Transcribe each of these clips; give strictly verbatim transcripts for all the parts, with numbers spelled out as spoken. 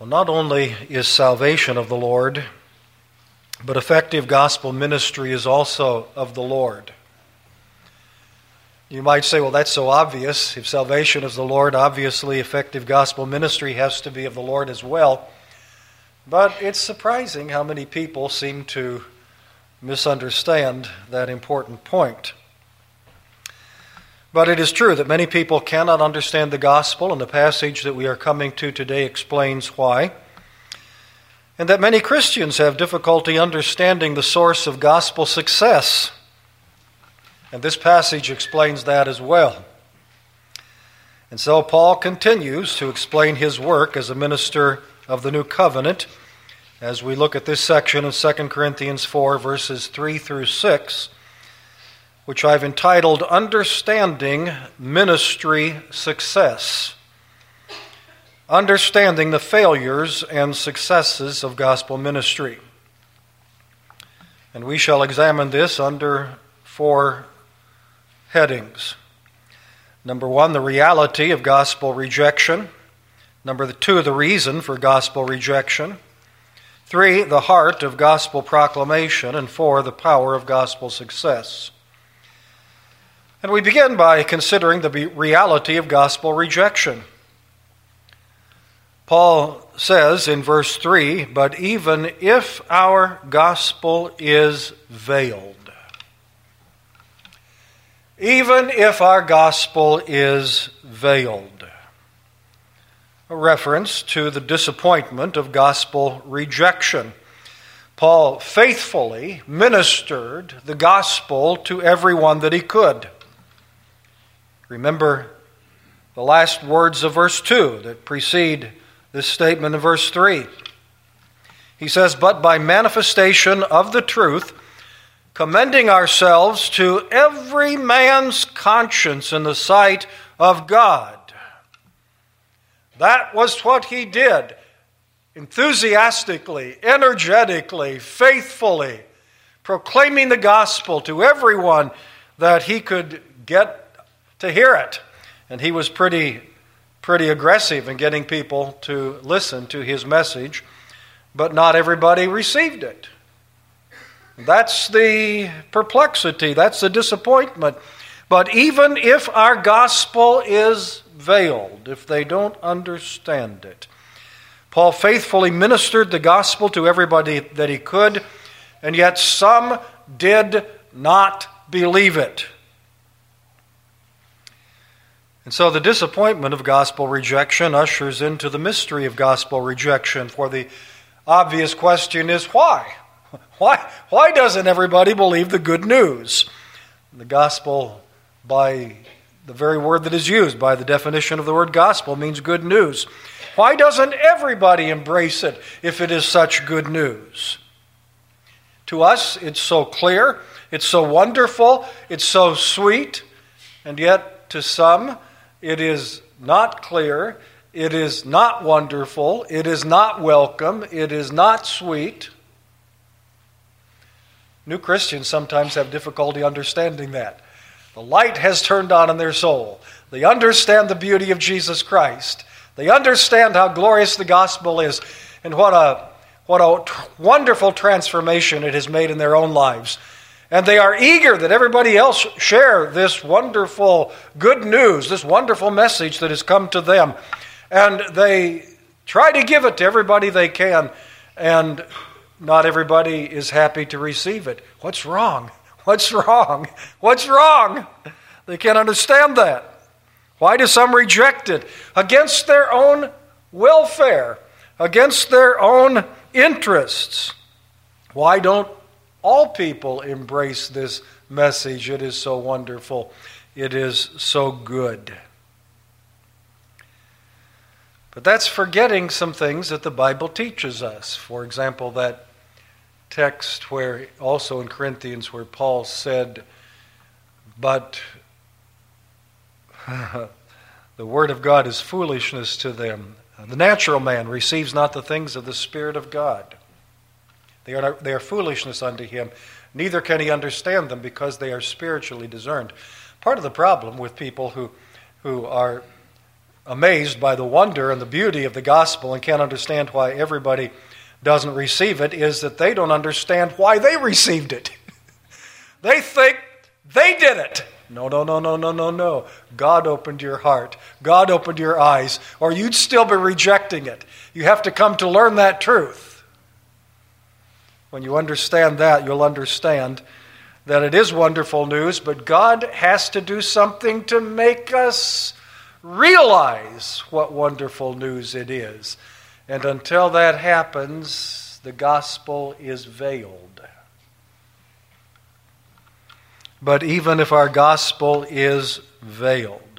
Well, not only is salvation of the Lord, but effective gospel ministry is also of the Lord. You might say, well, that's so obvious. If salvation is the Lord, obviously effective gospel ministry has to be of the Lord as well. But it's surprising how many people seem to misunderstand that important point. But it is true that many people cannot understand the gospel, and the passage that we are coming to today explains why. And that many Christians have difficulty understanding the source of gospel success. And this passage explains that as well. And so Paul continues to explain his work as a minister of the new covenant as we look at this section of Second Corinthians four, verses three through six, which I've entitled Understanding Ministry Success. Understanding the failures and successes of gospel ministry. And we shall examine this under four headings. Number one, the reality of gospel rejection. Number two, the reason for gospel rejection. Three, the heart of gospel proclamation. And four, the power of gospel success. And we begin by considering the reality of gospel rejection. Paul says in verse three, but even if our gospel is veiled, even if our gospel is veiled, a reference to the disappointment of gospel rejection. Paul faithfully ministered the gospel to everyone that he could. Remember the last words of verse two that precede this statement in verse three. He says, but by manifestation of the truth, commending ourselves to every man's conscience in the sight of God. That was what he did, enthusiastically, energetically, faithfully, proclaiming the gospel to everyone that he could get to hear it. And he was pretty, pretty aggressive in getting people to listen to his message, but not everybody received it. That's the perplexity, that's the disappointment. But even if our gospel is veiled, if they don't understand it, Paul faithfully ministered the gospel to everybody that he could, and yet some did not believe it. And so the disappointment of gospel rejection ushers into the mystery of gospel rejection. For the obvious question is why? Why, why doesn't everybody believe the good news? The gospel, by the very word that is used, by the definition of the word gospel, means good news. Why doesn't everybody embrace it if it is such good news? To us, it's so clear, it's so wonderful, it's so sweet, and yet to some, it is not clear, it is not wonderful, it is not welcome, it is not sweet. New Christians sometimes have difficulty understanding that. The light has turned on in their soul. They understand the beauty of Jesus Christ. They understand how glorious the gospel is and what a, what a wonderful transformation it has made in their own lives. And they are eager that everybody else share this wonderful good news, this wonderful message that has come to them. And they try to give it to everybody they can, and not everybody is happy to receive it. What's wrong? What's wrong? What's wrong? They can't understand that. Why do some reject it? Against their own welfare, against their own interests. Why don't all people embrace this message? It is so wonderful. It is so good. But that's forgetting some things that the Bible teaches us. For example, that text where, also in Corinthians, where Paul said, but the word of God is foolishness to them. The natural man receives not the things of the Spirit of God. They are, not, they are foolishness unto him. Neither can he understand them because they are spiritually discerned. Part of the problem with people who, who are amazed by the wonder and the beauty of the gospel and can't understand why everybody doesn't receive it is that they don't understand why they received it. They think they did it. No, no, no, no, no, no, no. God opened your heart. God opened your eyes, or you'd still be rejecting it. You have to come to learn that truth. When you understand that, you'll understand that it is wonderful news, but God has to do something to make us realize what wonderful news it is. And until that happens, the gospel is veiled. But even if our gospel is veiled.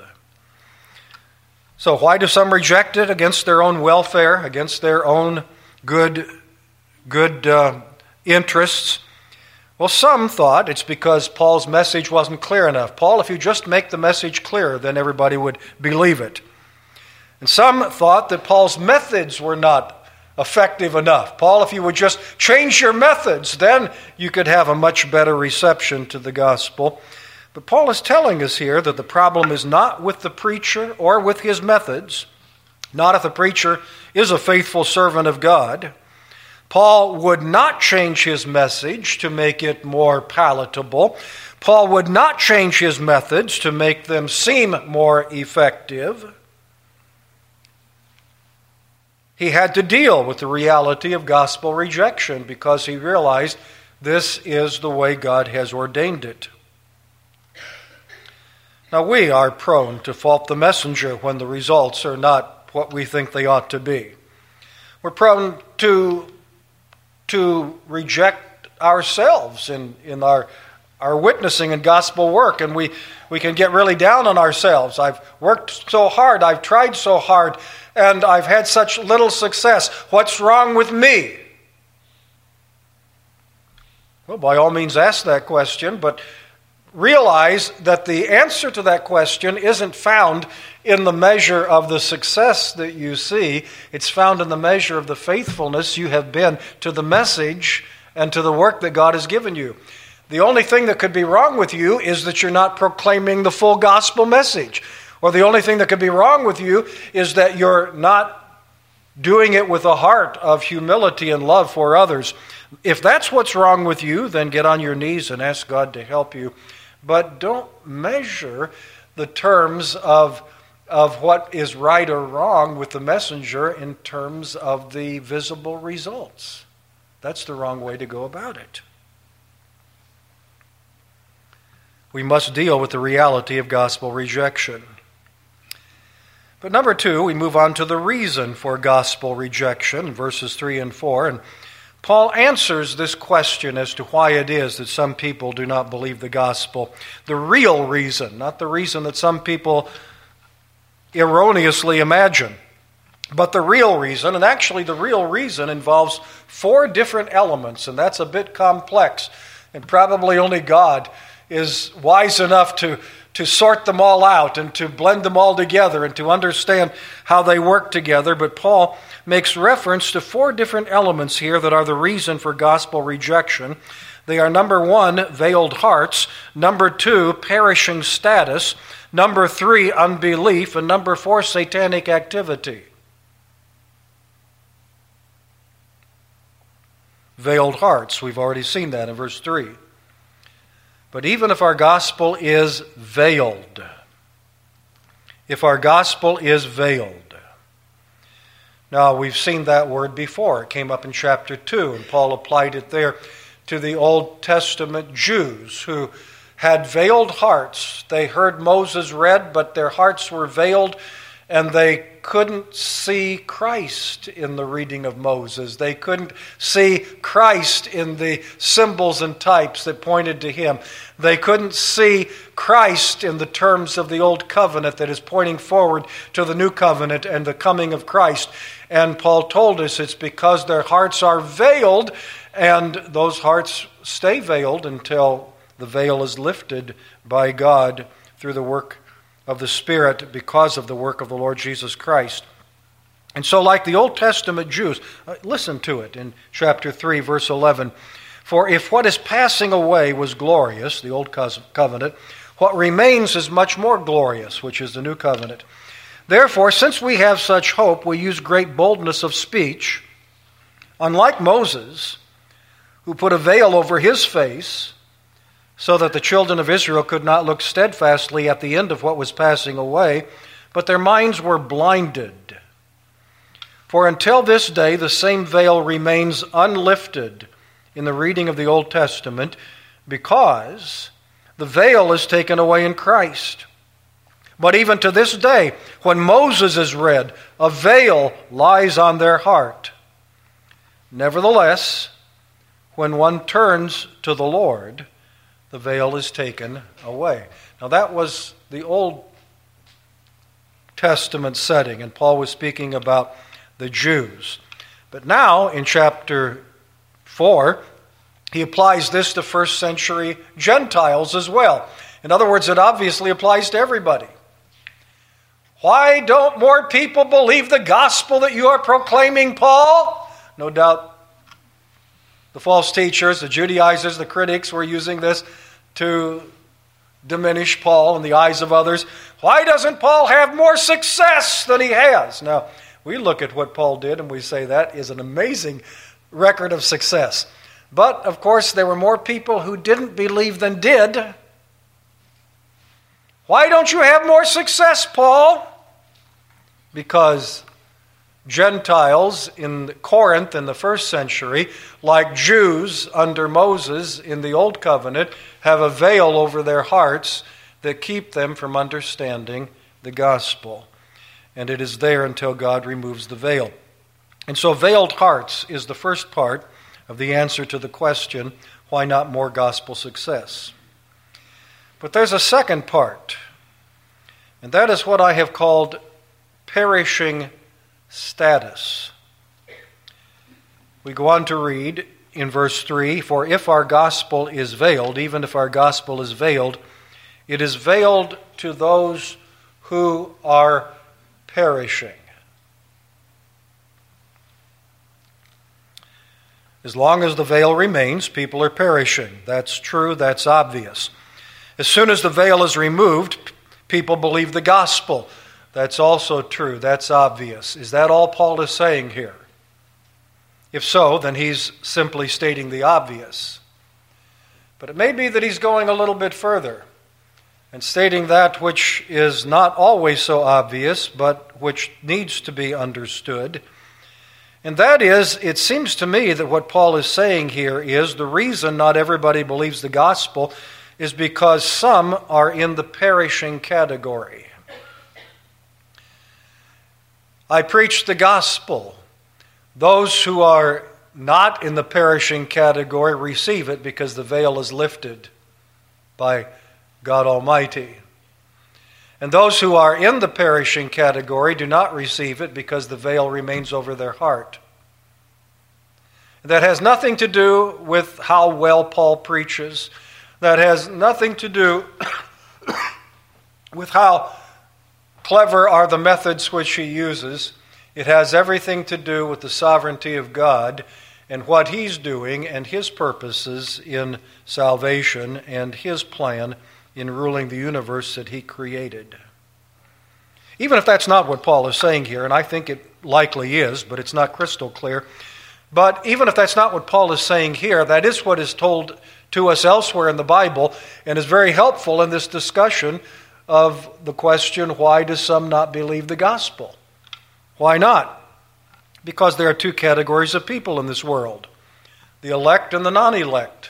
So why do some reject it? Against their own welfare, against their own good, good uh, interests. Well, some thought it's because Paul's message wasn't clear enough. Paul, if you just make the message clear, then everybody would believe it. And some thought that Paul's methods were not effective enough. Paul, if you would just change your methods, then you could have a much better reception to the gospel. But Paul is telling us here that the problem is not with the preacher or with his methods, not if the preacher is a faithful servant of God. Paul would not change his message to make it more palatable. Paul would not change his methods to make them seem more effective. He had to deal with the reality of gospel rejection because he realized this is the way God has ordained it. Now, we are prone to fault the messenger when the results are not what we think they ought to be. We're prone to to reject ourselves in, in our, our witnessing and gospel work. And we, we can get really down on ourselves. I've worked so hard, I've tried so hard, and I've had such little success. What's wrong with me? Well, by all means ask that question, but realize that the answer to that question isn't found in the measure of the success that you see. It's found in the measure of the faithfulness you have been to the message and to the work that God has given you. The only thing that could be wrong with you is that you're not proclaiming the full gospel message. Or the only thing that could be wrong with you is that you're not doing it with a heart of humility and love for others. If that's what's wrong with you, then get on your knees and ask God to help you. But don't measure the terms of, of what is right or wrong with the messenger in terms of the visible results. That's the wrong way to go about it. We must deal with the reality of gospel rejection. But number two, we move on to the reason for gospel rejection, verses three and four. And Paul answers this question as to why it is that some people do not believe the gospel. The real reason, not the reason that some people erroneously imagine, but the real reason. And actually the real reason involves four different elements, and that's a bit complex. And probably only God is wise enough to, to sort them all out and to blend them all together and to understand how they work together. But Paul makes reference to four different elements here that are the reason for gospel rejection. They are, number one, veiled hearts. Number two, perishing status. Number three, unbelief. And number four, satanic activity. Veiled hearts. We've already seen that in verse three. But even if our gospel is veiled, if our gospel is veiled, now, we've seen that word before. It came up in chapter two, and Paul applied it there to the Old Testament Jews who had veiled hearts. They heard Moses read, but their hearts were veiled, and they couldn't see Christ in the reading of Moses. They couldn't see Christ in the symbols and types that pointed to him. They couldn't see Christ in the terms of the Old Covenant that is pointing forward to the New Covenant and the coming of Christ. And Paul told us it's because their hearts are veiled, and those hearts stay veiled until the veil is lifted by God through the work of the Spirit because of the work of the Lord Jesus Christ. And so like the Old Testament Jews, listen to it in chapter three, verse eleven. For if what is passing away was glorious, the Old Covenant, what remains is much more glorious, which is the New Covenant. Therefore, since we have such hope, we use great boldness of speech, unlike Moses, who put a veil over his face, so that the children of Israel could not look steadfastly at the end of what was passing away, but their minds were blinded. For until this day the same veil remains unlifted in the reading of the Old Testament, because the veil is taken away in Christ. But even to this day, when Moses is read, a veil lies on their heart. Nevertheless, when one turns to the Lord, the veil is taken away. Now that was the Old Testament setting, and Paul was speaking about the Jews. But now, in chapter four, he applies this to first century Gentiles as well. In other words, it obviously applies to everybody. Why don't more people believe the gospel that you are proclaiming, Paul? No doubt the false teachers, the Judaizers, the critics were using this to diminish Paul in the eyes of others. Why doesn't Paul have more success than he has? Now, we look at what Paul did and we say that is an amazing record of success. But, of course, there were more people who didn't believe than did. Why don't you have more success, Paul? Because Gentiles in Corinth in the first century, like Jews under Moses in the Old Covenant, have a veil over their hearts that keep them from understanding the gospel. And it is there until God removes the veil. And so veiled hearts is the first part of the answer to the question, why not more gospel success? But there's a second part, and that is what I have called perishing status. We go on to read in verse three, for if our gospel is veiled, even if our gospel is veiled, it is veiled to those who are perishing. As long as the veil remains, people are perishing. That's true, that's obvious. As soon as the veil is removed, people believe the gospel. That's also true, that's obvious. Is that all Paul is saying here? If so, then he's simply stating the obvious. But it may be that he's going a little bit further and stating that which is not always so obvious, but which needs to be understood. And that is, it seems to me that what Paul is saying here is the reason not everybody believes the gospel is because some are in the perishing category. I preach the gospel. Those who are not in the perishing category receive it because the veil is lifted by God Almighty. And those who are in the perishing category do not receive it because the veil remains over their heart. That has nothing to do with how well Paul preaches. That has nothing to do with how clever are the methods which he uses. It has everything to do with the sovereignty of God and what he's doing and his purposes in salvation and his plan in ruling the universe that he created. Even if that's not what Paul is saying here, and I think it likely is, but it's not crystal clear, but even if that's not what Paul is saying here, that is what is told to us elsewhere in the Bible and is very helpful in this discussion of the question, why do some not believe the gospel? Why not? Because there are two categories of people in this world, the elect and the non-elect.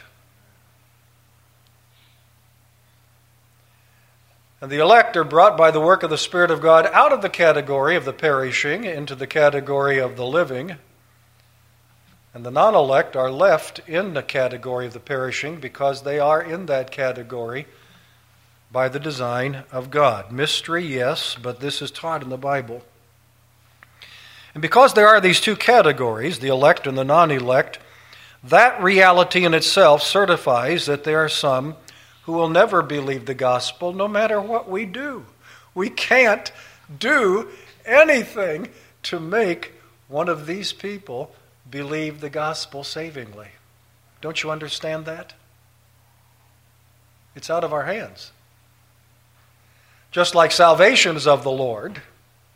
And the elect are brought by the work of the Spirit of God out of the category of the perishing into the category of the living. And the non-elect are left in the category of the perishing because they are in that category by the design of God. Mystery, yes, but this is taught in the Bible. And because there are these two categories, the elect and the non-elect, that reality in itself certifies that there are some who will never believe the gospel no matter what we do. We can't do anything to make one of these people believe the gospel savingly. Don't you understand that? It's out of our hands. Just like salvation is of the Lord,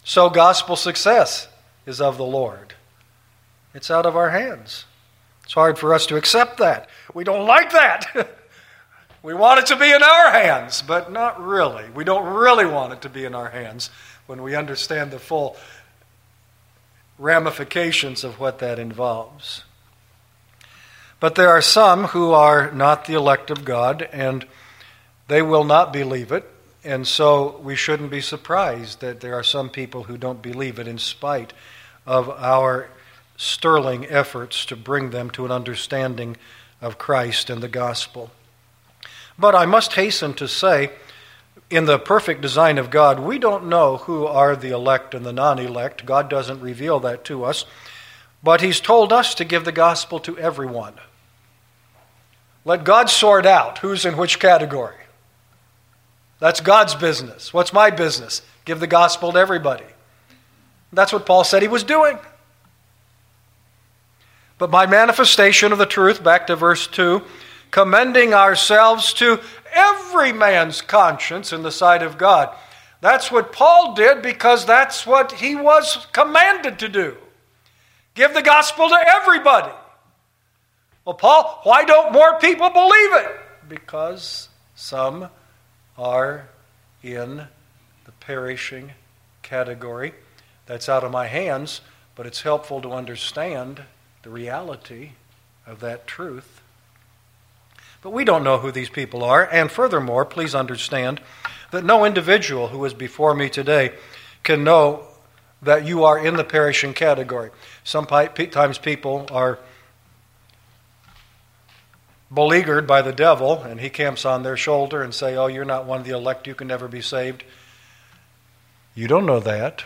So gospel success is of the Lord. It's out of our hands. It's hard for us to accept that. We don't like that. We want it to be in our hands, but not really. We don't really want it to be in our hands when we understand the full ramifications of what that involves. But there are some who are not the elect of God, and they will not believe it. And so we shouldn't be surprised that there are some people who don't believe it in spite of our sterling efforts to bring them to an understanding of Christ and the gospel. But I must hasten to say, in the perfect design of God, we don't know who are the elect and the non-elect. God doesn't reveal that to us. But He's told us to give the gospel to everyone. Let God sort out who's in which category. That's God's business. What's my business? Give the gospel to everybody. That's what Paul said he was doing. But by manifestation of the truth, back to verse two, commending ourselves to every man's conscience in the sight of God. That's what Paul did because that's what he was commanded to do. Give the gospel to everybody. Well, Paul, why don't more people believe it? Because some are in the perishing category. That's out of my hands, but it's helpful to understand the reality of that truth. But we don't know who these people are, and furthermore, please understand that no individual who is before me today can know that you are in the perishing category. Sometimes people are beleaguered by the devil, and he camps on their shoulder and say, oh, you're not one of the elect, you can never be saved. You don't know that.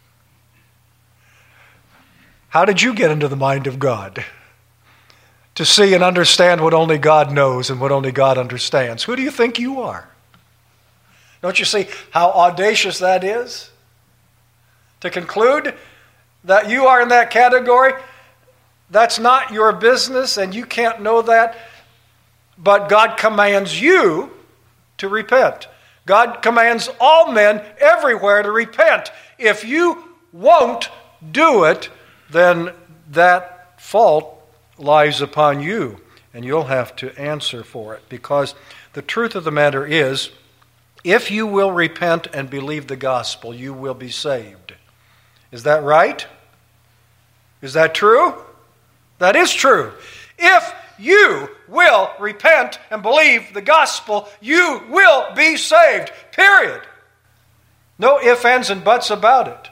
How did you get into the mind of God? To see and understand what only God knows and what only God understands. Who do you think you are? Don't you see how audacious that is? To conclude that you are in that category, that's not your business and you can't know that, but God commands you to repent. God commands all men everywhere to repent. If you won't do it, then that fault lies upon you, and you'll have to answer for it. Because the truth of the matter is, if you will repent and believe the gospel, you will be saved. Is that right? Is that true? That is true. If you will repent and believe the gospel, you will be saved. Period. No ifs, ands, and buts about it.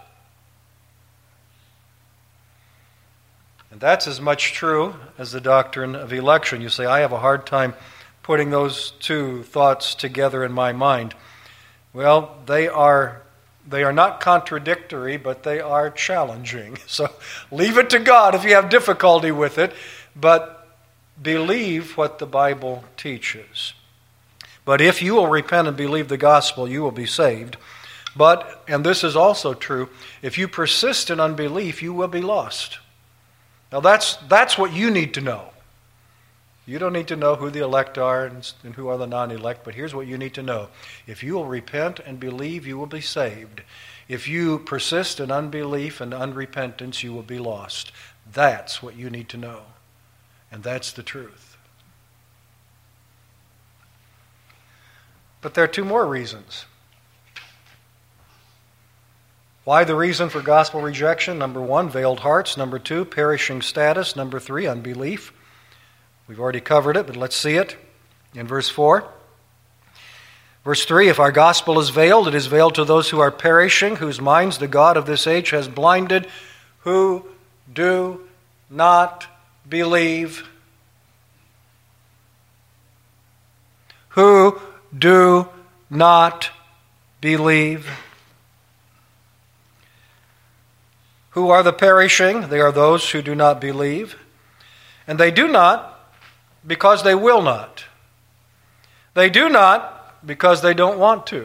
And that's as much true as the doctrine of election. You say, I have a hard time putting those two thoughts together in my mind. Well, they are they are not contradictory, but they are challenging. So leave it to God if you have difficulty with it, but believe what the Bible teaches. But if you will repent and believe the gospel, you will be saved. But, and this is also true, if you persist in unbelief, you will be lost. Now that's that's what you need to know. You don't need to know who the elect are and, and who are the non-elect, but here's what you need to know. If you will repent and believe, you will be saved. If you persist in unbelief and unrepentance, you will be lost. That's what you need to know. And that's the truth. But there are two more reasons. Why the reason for gospel rejection? Number one, veiled hearts. Number two, perishing status. Number three, unbelief. We've already covered it, but let's see it in verse four. Verse three, if our gospel is veiled, it is veiled to those who are perishing, whose minds the God of this age has blinded, who do not believe. Who do not believe. Who are the perishing? They are those who do not believe. And they do not because they will not. They do not because they don't want to.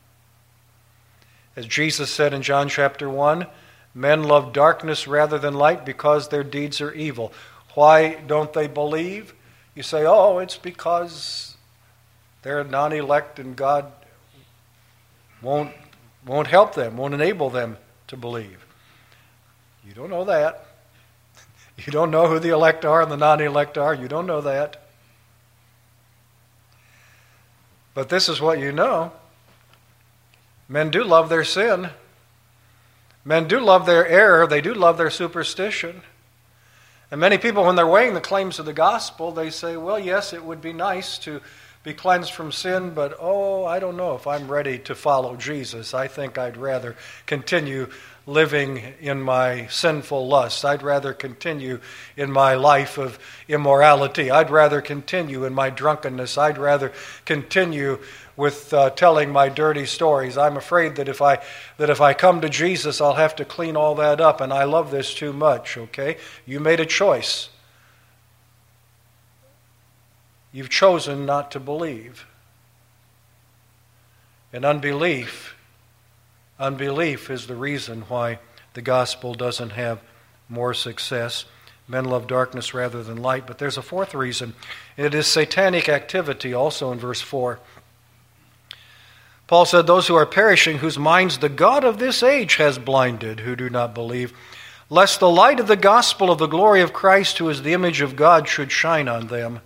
As Jesus said in John chapter one, men love darkness rather than light because their deeds are evil. Why don't they believe? You say, oh, it's because they're non-elect and God won't, won't help them, won't enable them to believe. You don't know that. You don't know who the elect are and the non-elect are. You don't know that. But this is what you know. Men do love their sin. Men do love their error. They do love their superstition. And many people, when they're weighing the claims of the gospel, they say, well, yes, it would be nice to be cleansed from sin, but oh, I don't know if I'm ready to follow Jesus. I think I'd rather continue living in my sinful lust. I'd rather continue in my life of immorality. I'd rather continue in my drunkenness. I'd rather continue with uh, telling my dirty stories. I'm afraid that if I that if I come to Jesus, I'll have to clean all that up, and I love this too much, okay? You made a choice. You've chosen not to believe. And unbelief, unbelief is the reason why the gospel doesn't have more success. Men love darkness rather than light. But there's a fourth reason. It is satanic activity, also in verse four. Paul said, those who are perishing, whose minds the God of this age has blinded, who do not believe, lest the light of the gospel of the glory of Christ, who is the image of God, should shine on them.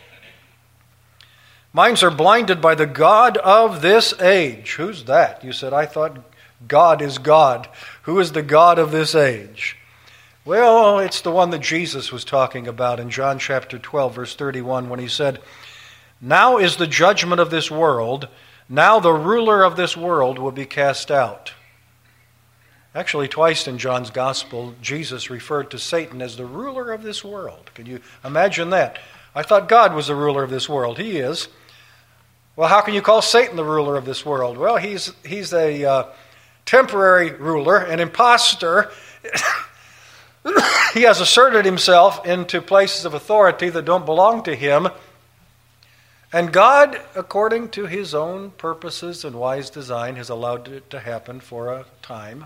Minds are blinded by the God of this age. Who's that? You said, I thought God is God. Who is the God of this age? Well, it's the one that Jesus was talking about in John chapter twelve, verse thirty-one, when he said, now is the judgment of this world. Now the ruler of this world will be cast out. Actually, twice in John's gospel, Jesus referred to Satan as the ruler of this world. Can you imagine that? I thought God was the ruler of this world. He is. Well, how can you call Satan the ruler of this world? Well, he's he's a uh, temporary ruler, an imposter. He has asserted himself into places of authority that don't belong to him. And God, according to his own purposes and wise design, has allowed it to happen for a time.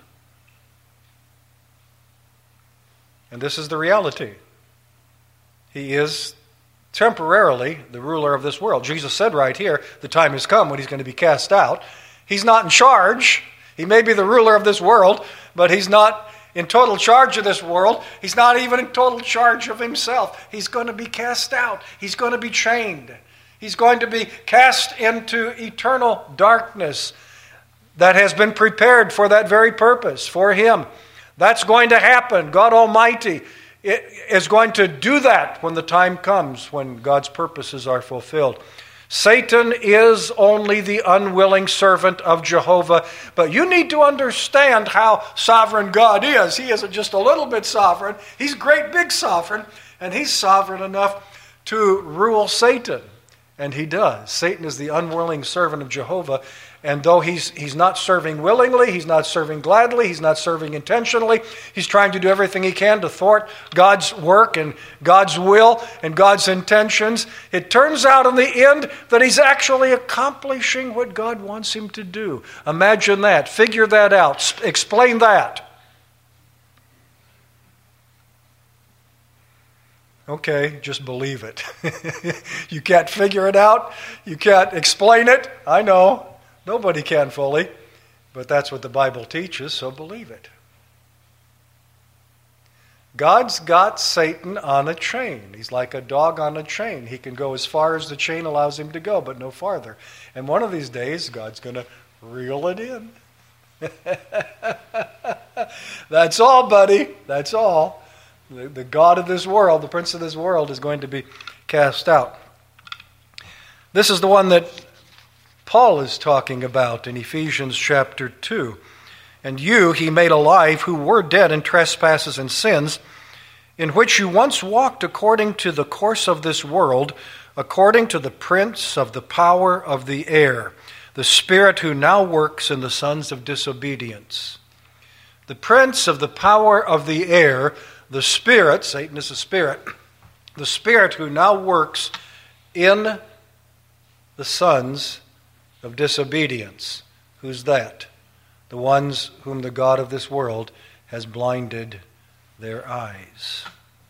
And this is the reality. He is temporarily the ruler of this world. Jesus said right here, the time has come when he's going to be cast out. He's not in charge. He may be the ruler of this world, but he's not in total charge of this world. He's not even in total charge of himself. He's going to be cast out. He's going to be chained. He's going to be cast into eternal darkness that has been prepared for that very purpose, for him. That's going to happen. God Almighty is going to do that when the time comes, when God's purposes are fulfilled. Satan is only the unwilling servant of Jehovah, but you need to understand how sovereign God is. He isn't just a little bit sovereign. He's great big sovereign, and he's sovereign enough to rule Satan. And he does. Satan is the unwilling servant of Jehovah. And though he's he's not serving willingly, he's not serving gladly, he's not serving intentionally, he's trying to do everything he can to thwart God's work and God's will and God's intentions. It turns out in the end that he's actually accomplishing what God wants him to do. Imagine that. Figure that out. Explain that. Okay, just believe it. You can't figure it out. You can't explain it. I know. Nobody can fully. But that's what the Bible teaches, so believe it. God's got Satan on a chain. He's like a dog on a chain. He can go as far as the chain allows him to go, but no farther. And one of these days, God's going to reel it in. That's all, buddy. That's all. The, the God of this world, the prince of this world, is going to be cast out. This is the one that Paul is talking about in Ephesians chapter two. And you he made alive who were dead in trespasses and sins, in which you once walked according to the course of this world, according to the prince of the power of the air, the spirit who now works in the sons of disobedience. The prince of the power of the air, the spirit, Satan is a spirit, the spirit who now works in the sons of disobedience. Who's that? The ones whom the God of this world has blinded their eyes.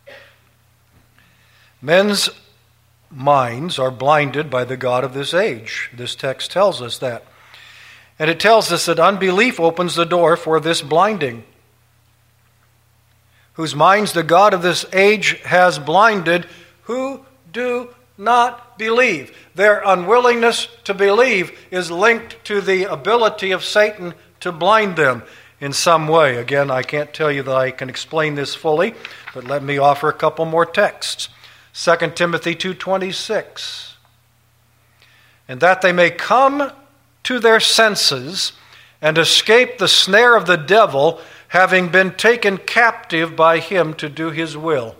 Men's minds are blinded by the God of this age. This text tells us that. And it tells us that unbelief opens the door for this blinding, whose minds the God of this age has blinded, who do not believe. Their unwillingness to believe is linked to the ability of Satan to blind them in some way. Again, I can't tell you that I can explain this fully, but let me offer a couple more texts. Second Timothy two twenty-six. And that they may come to their senses and escape the snare of the devil, having been taken captive by him to do his will.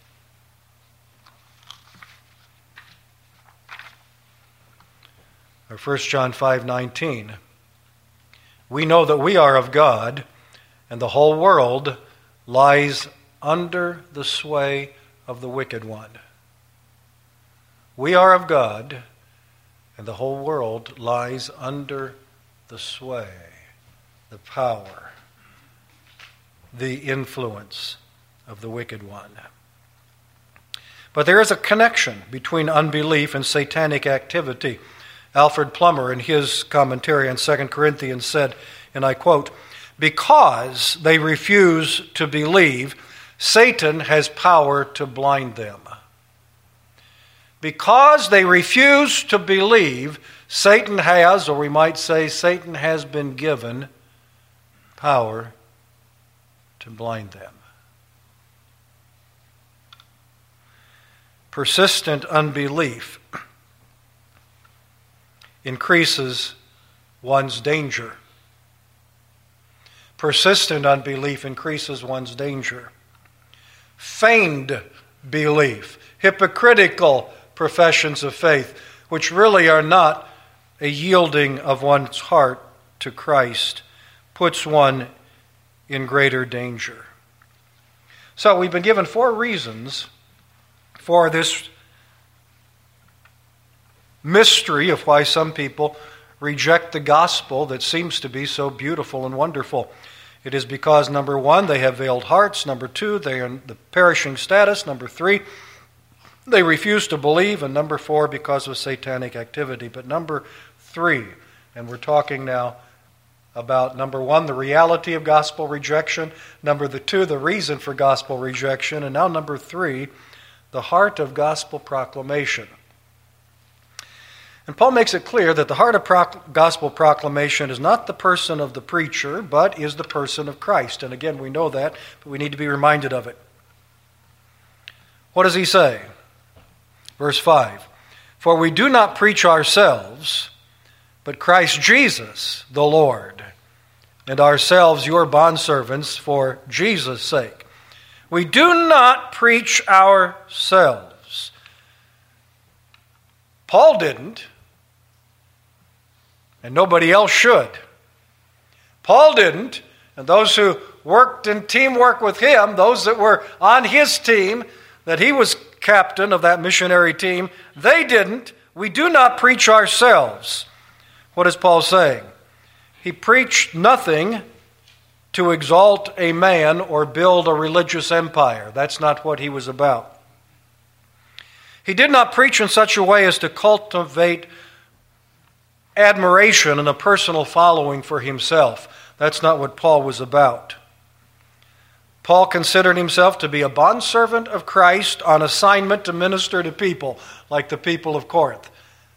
Or First John five nineteen. We know that we are of God, and the whole world lies under the sway of the wicked one. We are of God, and the whole world lies under the sway, the power, the influence of the wicked one. But there is a connection between unbelief and satanic activity. Alfred Plummer, in his commentary on Second Corinthians, said, and I quote, "Because they refuse to believe, Satan has power to blind them." Because they refuse to believe, Satan has, or we might say Satan has been given power to blind them. Persistent unbelief increases one's danger. Persistent unbelief increases one's danger. Feigned belief, hypocritical professions of faith, which really are not a yielding of one's heart to Christ, puts one in greater danger. So we've been given four reasons for this mystery of why some people reject the gospel that seems to be so beautiful and wonderful. It is because, number one, they have veiled hearts. Number two, they are in the perishing status. Number three, they refuse to believe. And number four, because of satanic activity. But number three, and we're talking now about, number one, the reality of gospel rejection. Number the two, the reason for gospel rejection. And now number three, the heart of gospel proclamation. And Paul makes it clear that the heart of proc- gospel proclamation is not the person of the preacher, but is the person of Christ. And again, we know that, but we need to be reminded of it. What does he say? Verse five, "For we do not preach ourselves, but Christ Jesus the Lord, and ourselves your bondservants for Jesus' sake." We do not preach ourselves. Paul didn't, and nobody else should. Paul didn't, and those who worked in teamwork with him, those that were on his team, that he was captain of that missionary team, they didn't. We do not preach ourselves. What is Paul saying? He preached nothing to exalt a man or build a religious empire. That's not what he was about. He did not preach in such a way as to cultivate admiration and a personal following for himself. That's not what Paul was about. Paul considered himself to be a bondservant of Christ on assignment to minister to people, like the people of Corinth.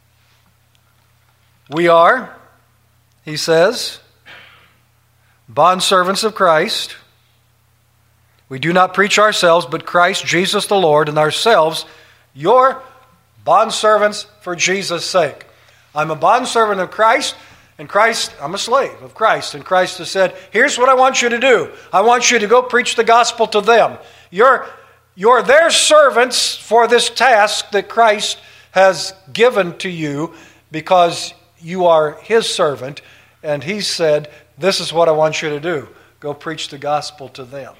We are, he says, bondservants of Christ. We do not preach ourselves, but Christ Jesus the Lord, and ourselves your bondservants for Jesus' sake. I'm a bondservant of Christ, and Christ, I'm a slave of Christ. And Christ has said, here's what I want you to do. I want you to go preach the gospel to them. You're, you're their servants for this task that Christ has given to you because you are his servant. And he said, this is what I want you to do. Go preach the gospel to them.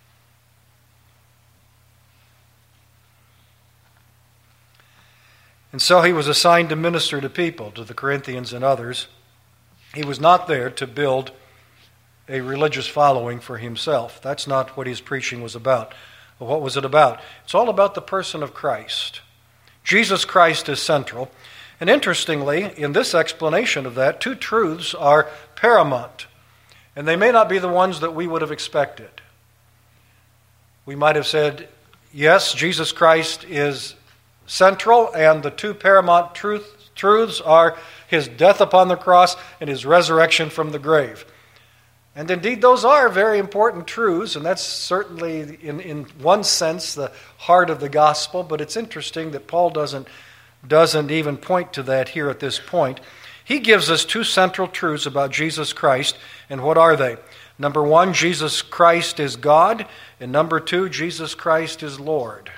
And so he was assigned to minister to people, to the Corinthians and others. He was not there to build a religious following for himself. That's not what his preaching was about. Well, what was it about? It's all about the person of Christ. Jesus Christ is central. And interestingly, in this explanation of that, two truths are paramount. And they may not be the ones that we would have expected. We might have said, yes, Jesus Christ is central, and the two paramount truth, truths are his death upon the cross and his resurrection from the grave. And indeed, those are very important truths, and that's certainly, in, in one sense, the heart of the gospel. But it's interesting that Paul doesn't, doesn't even point to that here at this point. He gives us two central truths about Jesus Christ, and what are they? Number one, Jesus Christ is God, and number two, Jesus Christ is Lord.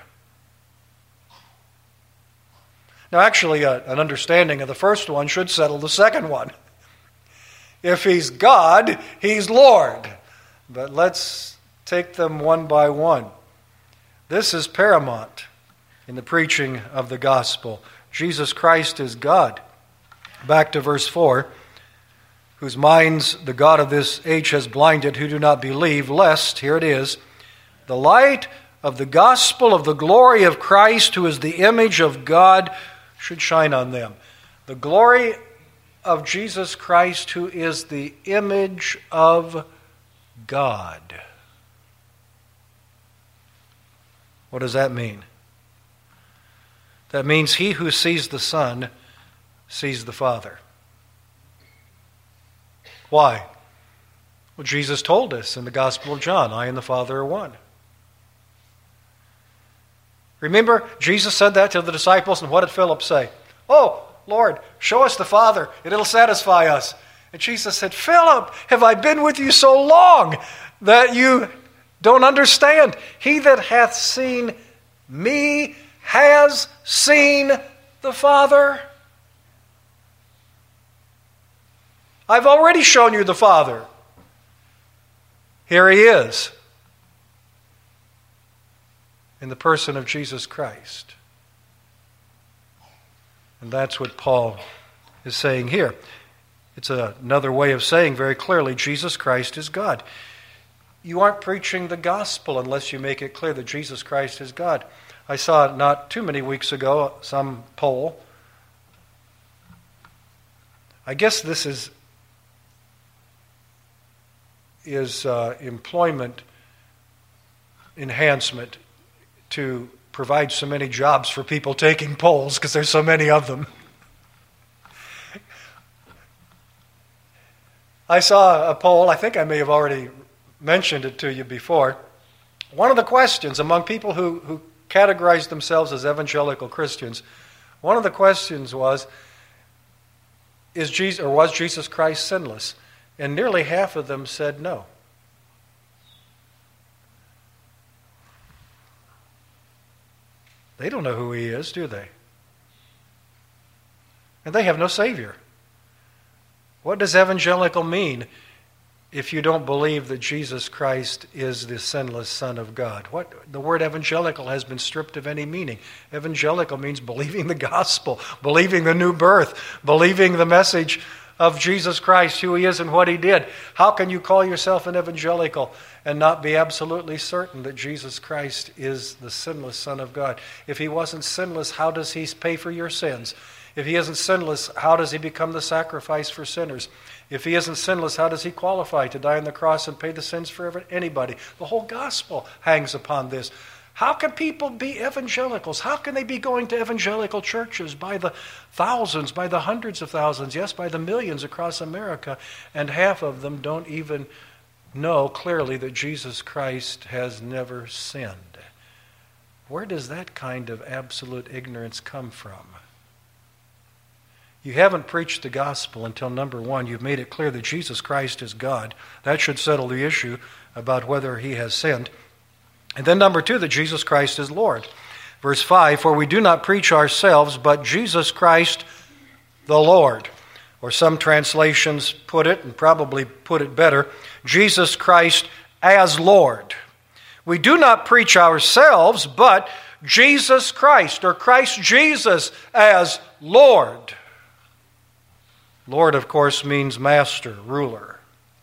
Now, actually, uh, an understanding of the first one should settle the second one. If he's God, he's Lord. But let's take them one by one. This is paramount in the preaching of the gospel. Jesus Christ is God. Back to verse four. Whose minds the God of this age has blinded, who do not believe, lest, here it is, the light of the gospel of the glory of Christ, who is the image of God, should shine on them. The glory of Jesus Christ, who is the image of God. What does that mean? That means he who sees the Son sees the Father. Why? Well, Jesus told us in the Gospel of John, I and the Father are one. Remember, Jesus said that to the disciples, and what did Philip say? Oh, Lord, show us the Father, and it'll satisfy us. And Jesus said, Philip, have I been with you so long that you don't understand? He that hath seen me has seen the Father. I've already shown you the Father. Here he is, in the person of Jesus Christ. And that's what Paul is saying here. It's another way of saying very clearly, Jesus Christ is God. You aren't preaching the gospel unless you make it clear that Jesus Christ is God. I saw not too many weeks ago some poll. I guess this is, is uh, employment enhancement to provide so many jobs for people taking polls because there's so many of them. I saw a poll, I think I may have already mentioned it to you before. One of the questions among people who, who categorized themselves as evangelical Christians, one of the questions was, is Jesus, or was Jesus Christ sinless? And nearly half of them said no. They don't know who he is, do they? And they have no Savior. What does evangelical mean if you don't believe that Jesus Christ is the sinless Son of God? What the word evangelical has been stripped of any meaning. Evangelical means believing the gospel, believing the new birth, believing the message of Jesus Christ, who he is and what he did. How can you call yourself an evangelical and not be absolutely certain that Jesus Christ is the sinless Son of God? If he wasn't sinless, how does he pay for your sins? If he isn't sinless, how does he become the sacrifice for sinners? If he isn't sinless, how does he qualify to die on the cross and pay the sins for anybody? The whole gospel hangs upon this. How can people be evangelicals? How can they be going to evangelical churches by the thousands, by the hundreds of thousands, yes, by the millions across America, and half of them don't even know clearly that Jesus Christ has never sinned? Where does that kind of absolute ignorance come from? You haven't preached the gospel until, number one, you've made it clear that Jesus Christ is God. That should settle the issue about whether he has sinned. And then number two, that Jesus Christ is Lord. Verse five, for we do not preach ourselves, but Jesus Christ the Lord. Or some translations put it, and probably put it better, Jesus Christ as Lord. We do not preach ourselves, but Jesus Christ, or Christ Jesus as Lord. Lord, of course, means master, ruler.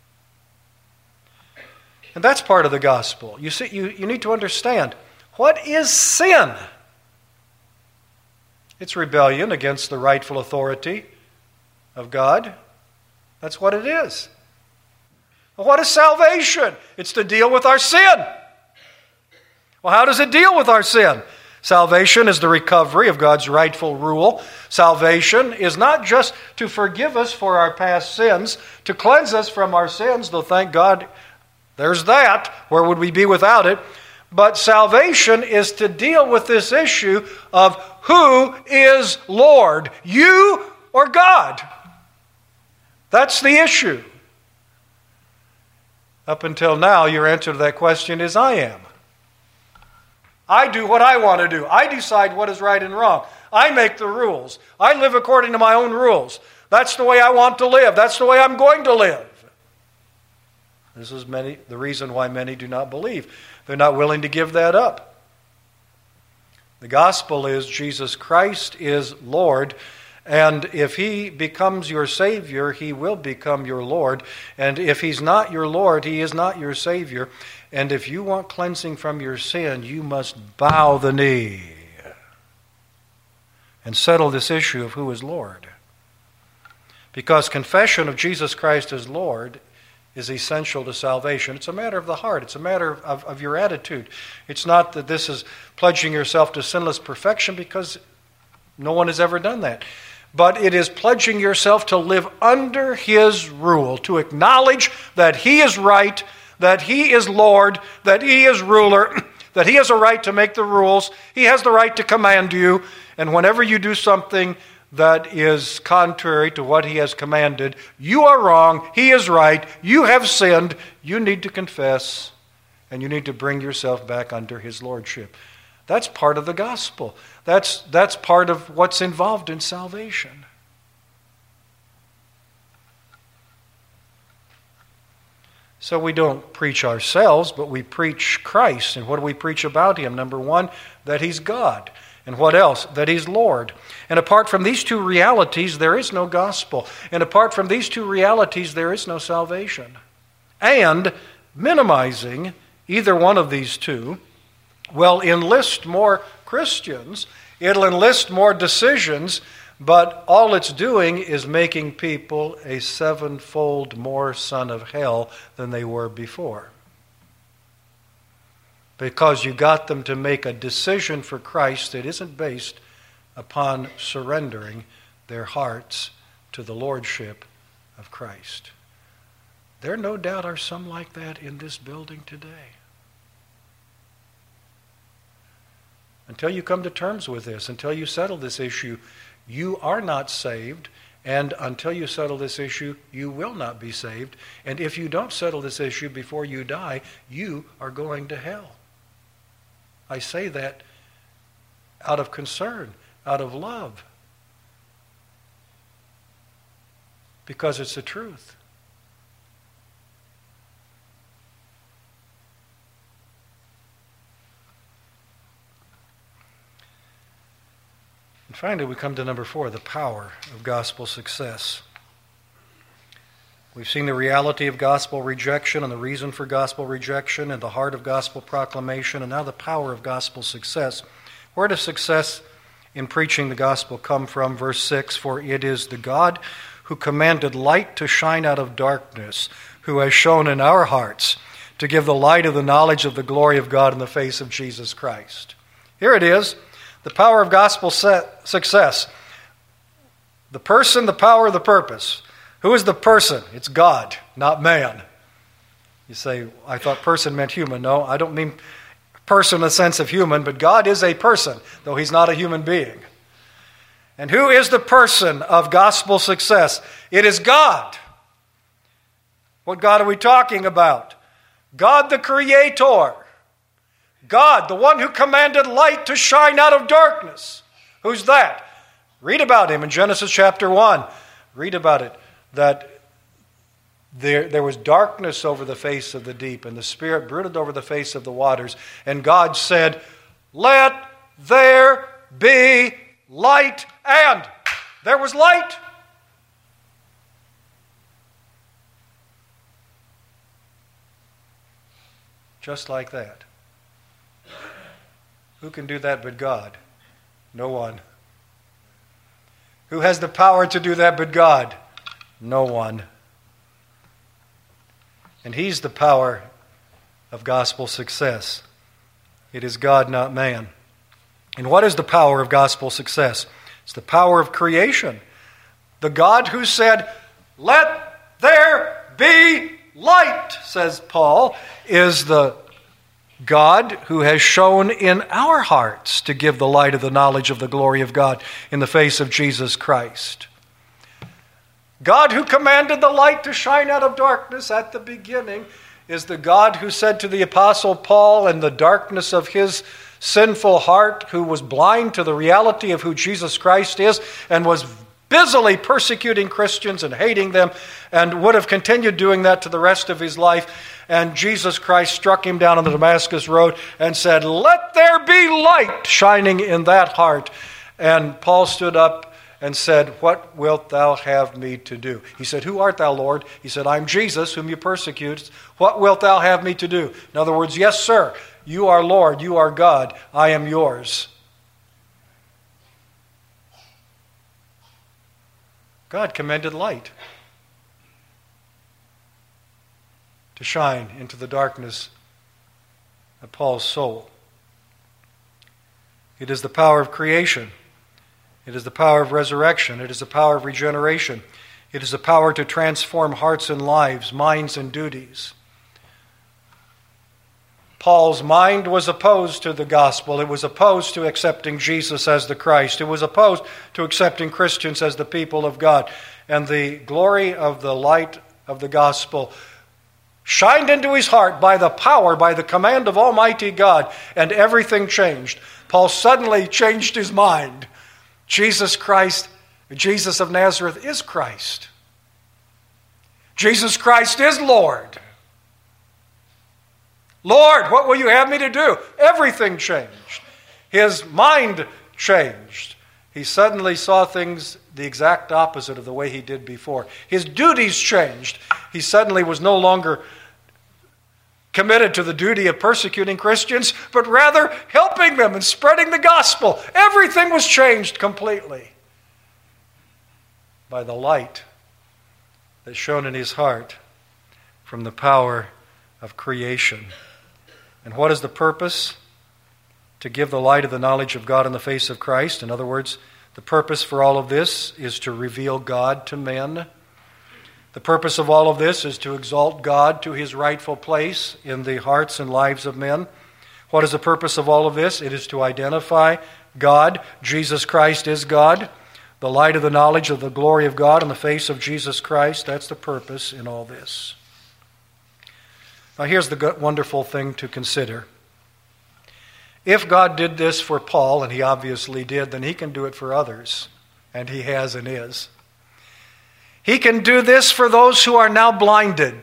And that's part of the gospel. You see, you, you need to understand, what is sin? It's rebellion against the rightful authority of God. That's what it is. Well, what is salvation? It's to deal with our sin. Well, how does it deal with our sin? Salvation is the recovery of God's rightful rule. Salvation is not just to forgive us for our past sins, to cleanse us from our sins, though thank God there's that. Where would we be without it? But salvation is to deal with this issue of who is Lord, you or God? That's the issue. Up until now, your answer to that question is I am. I do what I want to do. I decide what is right and wrong. I make the rules. I live according to my own rules. That's the way I want to live. That's the way I'm going to live. This is many, the reason why many do not believe. They're not willing to give that up. The gospel is Jesus Christ is Lord, and if He becomes your Savior, He will become your Lord. And if He's not your Lord, He is not your Savior. And if you want cleansing from your sin, you must bow the knee and settle this issue of who is Lord. Because confession of Jesus Christ as Lord is essential to salvation. It's a matter of the heart. It's a matter of, of your attitude. It's not that this is pledging yourself to sinless perfection, because no one has ever done that. But it is pledging yourself to live under His rule, to acknowledge that He is right, that He is Lord, that He is ruler, that He has a right to make the rules, He has the right to command you, and whenever you do something that is contrary to what He has commanded, you are wrong, He is right, you have sinned, you need to confess, and you need to bring yourself back under His lordship. That's part of the gospel. That's, that's part of what's involved in salvation. So we don't preach ourselves, but we preach Christ. And what do we preach about Him? Number one, that He's God. And what else? That He's Lord. And apart from these two realities, there is no gospel. And apart from these two realities, there is no salvation. And minimizing either one of these two will enlist more Christians. It'll enlist more decisions, but all it's doing is making people a sevenfold more son of hell than they were before. Because you got them to make a decision for Christ that isn't based upon surrendering their hearts to the lordship of Christ. There no doubt are some like that in this building today. Until you come to terms with this, until you settle this issue, you are not saved, and until you settle this issue, you will not be saved. And if you don't settle this issue before you die, you are going to hell. I say that out of concern, out of love, because it's the truth. And finally, we come to number four, the power of gospel success. We've seen the reality of gospel rejection and the reason for gospel rejection and the heart of gospel proclamation, and now the power of gospel success. Where does success in preaching the gospel come from? Verse six, for it is the God who commanded light to shine out of darkness, who has shown in our hearts to give the light of the knowledge of the glory of God in the face of Jesus Christ. Here it is, the power of gospel success. The person, the power, the purpose. Who is the person? It's God, not man. You say, I thought person meant human. No, I don't mean person in the sense of human, but God is a person, though He's not a human being. And who is the person of gospel success? It is God. What God are we talking about? God the Creator. God, the one who commanded light to shine out of darkness. Who's that? Read about Him in Genesis chapter one. Read about it. That there, there was darkness over the face of the deep, and the Spirit brooded over the face of the waters. And God said, let there be light. And there was light. Just like that. Who can do that but God? No one. Who has the power to do that but God? No one. And He's the power of gospel success. It is God, not man. And what is the power of gospel success? It's the power of creation. The God who said, "Let there be light," says Paul, is the God who has shown in our hearts to give the light of the knowledge of the glory of God in the face of Jesus Christ. God who commanded the light to shine out of darkness at the beginning is the God who said to the Apostle Paul in the darkness of his sinful heart, who was blind to the reality of who Jesus Christ is and was busily persecuting Christians and hating them and would have continued doing that to the rest of his life. And Jesus Christ struck him down on the Damascus road and said, "Let there be light shining in that heart." And Paul stood up and said, "What wilt thou have me to do?" He said, "Who art thou, Lord?" He said, "I'm Jesus, whom you persecute. What wilt thou have me to do?" In other words, "Yes, sir, you are Lord, you are God, I am yours." God commanded light to shine into the darkness of Paul's soul. It is the power of creation. It is the power of resurrection. It is the power of regeneration. It is the power to transform hearts and lives, minds and duties. Paul's mind was opposed to the gospel. It was opposed to accepting Jesus as the Christ. It was opposed to accepting Christians as the people of God. And the glory of the light of the gospel shined into his heart by the power, by the command of Almighty God, and everything changed. Paul suddenly changed his mind. Jesus Christ, Jesus of Nazareth is Christ. Jesus Christ is Lord. Lord, what will you have me to do? Everything changed. His mind changed. He suddenly saw things the exact opposite of the way he did before. His duties changed. He suddenly was no longer committed to the duty of persecuting Christians, but rather helping them and spreading the gospel. Everything was changed completely by the light that shone in his heart from the power of creation. And what is the purpose? To give the light of the knowledge of God in the face of Christ. In other words, the purpose for all of this is to reveal God to men. The purpose of all of this is to exalt God to his rightful place in the hearts and lives of men. What is the purpose of all of this? It is to identify God. Jesus Christ is God. The light of the knowledge of the glory of God in the face of Jesus Christ. That's the purpose in all this. Now here's the wonderful thing to consider. If God did this for Paul, and he obviously did, then he can do it for others. And he has and is. He can do this for those who are now blinded.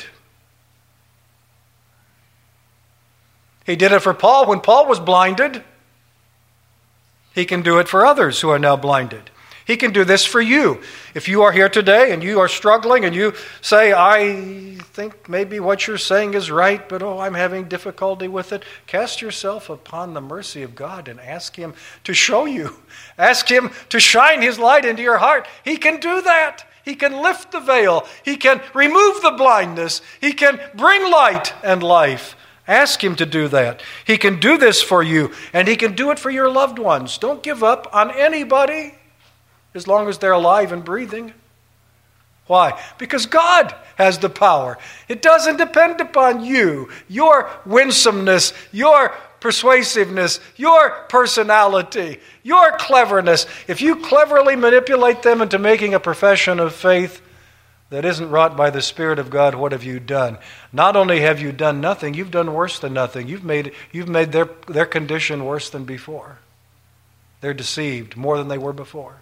He did it for Paul when Paul was blinded. He can do it for others who are now blinded. He can do this for you. If you are here today and you are struggling and you say, "I think maybe what you're saying is right, but oh, I'm having difficulty with it," cast yourself upon the mercy of God and ask Him to show you. Ask Him to shine His light into your heart. He can do that. He can lift the veil. He can remove the blindness. He can bring light and life. Ask Him to do that. He can do this for you, and He can do it for your loved ones. Don't give up on anybody as long as they're alive and breathing. Why? Because God has the power. It doesn't depend upon you, your winsomeness, your persuasiveness, your personality, your cleverness. If you cleverly manipulate them into making a profession of faith that isn't wrought by the Spirit of God, what have you done? Not only have you done nothing, you've done worse than nothing. You've made, you've made their, their condition worse than before. They're deceived more than they were before.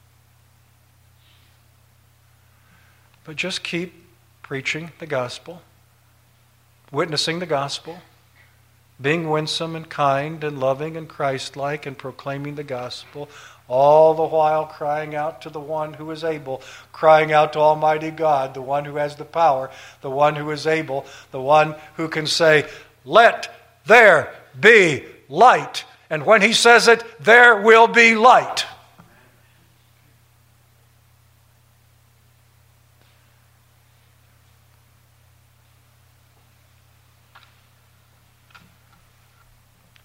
But just keep preaching the gospel, witnessing the gospel, being winsome and kind and loving and Christ-like and proclaiming the gospel, all the while crying out to the one who is able, crying out to Almighty God, the one who has the power, the one who is able, the one who can say, "Let there be light." And when He says it, there will be light.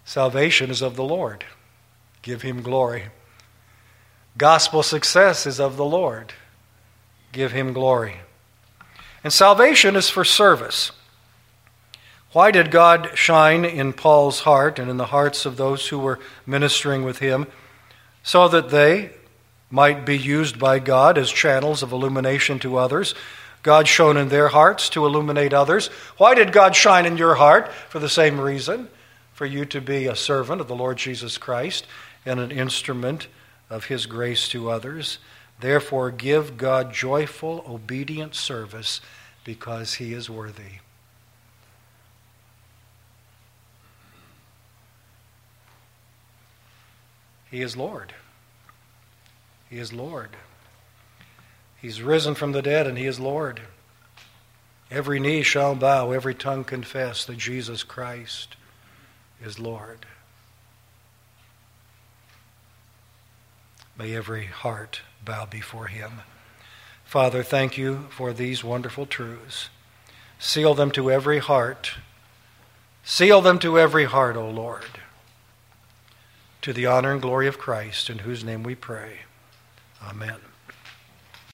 Salvation is of the Lord. Give him glory. Gospel success is of the Lord. Give him glory. And salvation is for service. Why did God shine in Paul's heart and in the hearts of those who were ministering with him? So that they might be used by God as channels of illumination to others. God shone in their hearts to illuminate others. Why did God shine in your heart? For the same reason, for you to be a servant of the Lord Jesus Christ and an instrument of his grace to others. Therefore, give God joyful, obedient service because he is worthy. He is Lord. He is Lord. He's risen from the dead and he is Lord. Every knee shall bow, every tongue confess that Jesus Christ is Lord. May every heart bow before him. Father, thank you for these wonderful truths. Seal them to every heart. Seal them to every heart, O Lord. To the honor and glory of Christ, in whose name we pray. Amen.